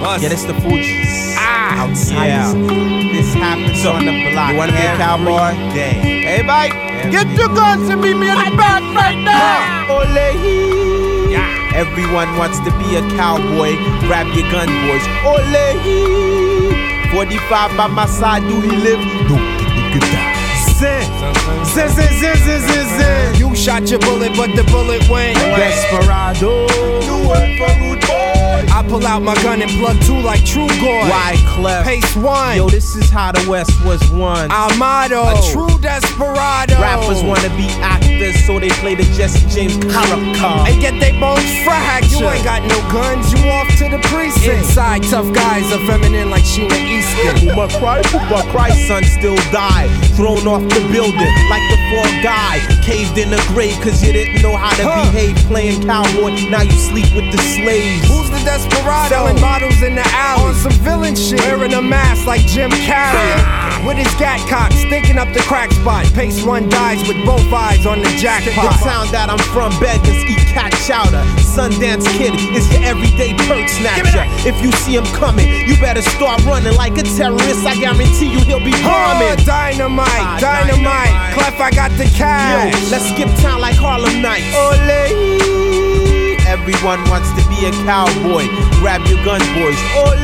Yeah, this the Fugees. Outside. Yeah. This happens on the block. You wanna be a cowboy? Day. Hey, Mike, get your guns and meet me in the back right now. Ole. Yeah. Everyone wants to be a cowboy. Grab your gun, boys. Ole. 45 by my side, do he live? No. Zin. You shot your bullet, but the bullet went. Desperado. You went for Rude Boy. I pull out my gun and plug two like True Goy. Wyclef. Pace one. Yo, this is how the West was won. Our motto, a true desperado. Rappers wanna be actors, so they play the Jesse James character and get they bones fractured. You ain't got no guns, you off to the precinct. Inside, tough guys are feminine like Sheena Easton. Who my cry, son still died. Thrown off the building like the Fall Guy. Caved in the grave cause you didn't know how to behave. Playing cowboy, now you sleep with the slaves. Who's the desperado? Selling bottles in the alley on some villain shit. Wearing a mask like Jim Carrey. With his gat cock, stinking up the crack spot. Pace one dies with both eyes on the jackpot. The town that I'm from beggars eat cat chowder. Sundance Kid is your everyday perk snatcher. If you see him coming, you better start running like a terrorist. I guarantee you he'll be bombing. Dynamite. Clef, I got the cash. Yo, let's skip town like Harlem Nights. Ole. Everyone wants to be a cowboy. Grab your gun, boys.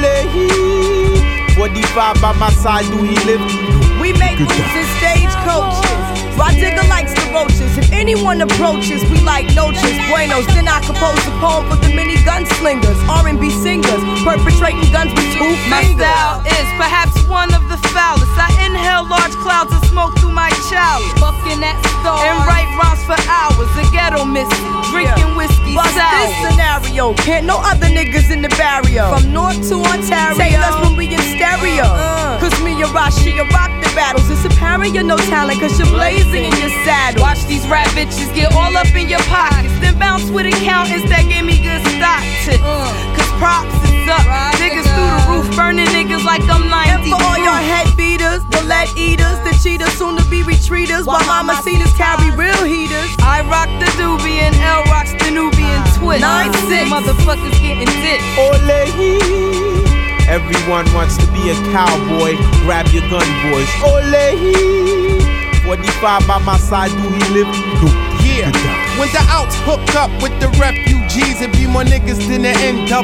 Ole. 45 by my side, do he live? We make moves in stagecoaches. Rod Digger likes the roaches. If anyone approaches, we like noches. Buenos, then I compose a poem for the mini gunslingers, R&B singers, perpetrating guns with 2 fingers. My style is perhaps one of the foulest. I inhale large clouds of smoke through my chalice, fucking that star and write rhymes for hours. The ghetto missing, drinking whiskey Bust sour. this scenario, can't no other niggas in the barrio. From North to Ontario, take us when we in stereo. Cause me and Rashi rock the battles. It's apparent you're no talent cause you're blazing in your saddle. Watch these rap bitches get all up in your pockets, then bounce with accountants that gave me good stock tips. Cause props is up, niggas through the roof, burning niggas like I'm 90. And for all your head beaters, the lead eaters, the cheaters, soon to be retreaters, while mama cedas carry real heaters. I rock the doobie and L rocks the Nubian twist. 9-6, motherfuckers getting dipped. Ole. Everyone wants to be a cowboy. Grab your gun, boys. Ole. 45 by my side, do he live? Yeah. When the outs hook up with the refugees, it be more niggas than the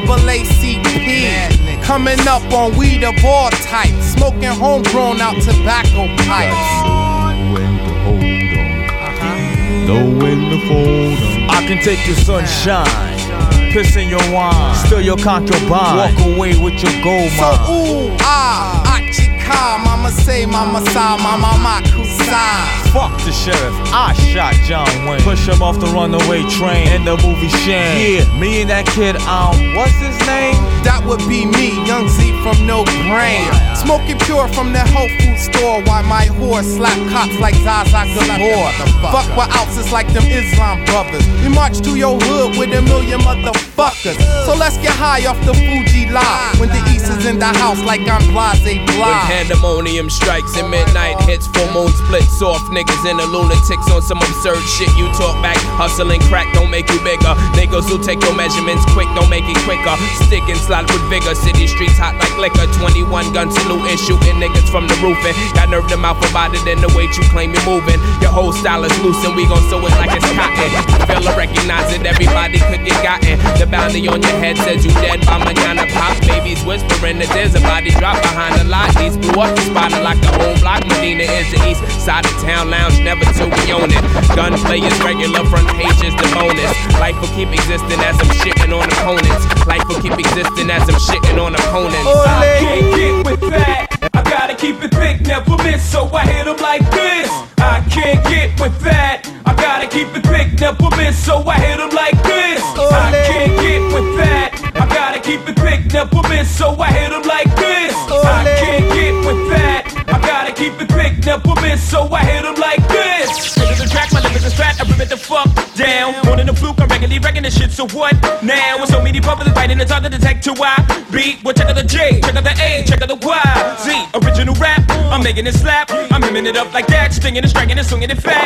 NAACP. Coming up on weed of all types, smoking homegrown out tobacco pipes. Know when to fold 'em. I can take your sunshine, piss in your wine, steal your concubine, walk away with your gold mine. So ooh, achika, mama say, mama sigh, mama kusai. Fuck the sheriff, I shot John Wayne. Push him off the runaway train in the movie Shane. Yeah, me and that kid, what's his name? That would be me, Young Z from No Brain. Smoking pure from the health food store while my horse slap cops like Zaza Gabor. Fuck with ounces like them Islam brothers. We march to your hood with a million motherfuckers. So let's get high off the Fuji live. When the East is in the house like I'm Blase When Blah. pandemonium strikes and midnight hits, full moon splits off niggas and the lunatics on some absurd shit. You talk back, hustling crack don't make you bigger. Niggas who take your measurements quick don't make it quicker. Stick and slide with vigor, city streets hot like liquor. 21 gun salute and shooting niggas from the roof. And got nerve to mouth about it and the weight you claim you're moving. Your whole style is loose and we gon' sew it like it's cotton. Feel or recognize it, everybody could get gotten. The bounty on your head says you dead by mañana pop. Babies whispering that there's a body drop behind the lot. These blew up the spot like the whole block. Medina is the east side of town lounge, never till we own it. Gunplay is regular, front pages the bonus. Life will keep existing as I'm shitting on opponents. Life will keep existing as I'm shitting on opponents. I can't get with that. I gotta keep it thick, never miss, so I hit them like this. I can't get with that. I gotta keep it thick, never miss, so I hit them like this. I can't get with that. I gotta keep it thick, never miss, so I hit them like this. I can't get with that. I gotta keep it thick, never miss, so I hit them like this. This is the track, my lyrics is fat, I rip it the fuck down. More than a fluke, I'm regularly wrecking this shit, so what now? With so many public writing, it's hard to detect to I beat. Well, check out the J, check out the A, check out the Y, Z, original rap. I'm making it slap, I'm hemming it up like that, stinging and striking and swinging it fat.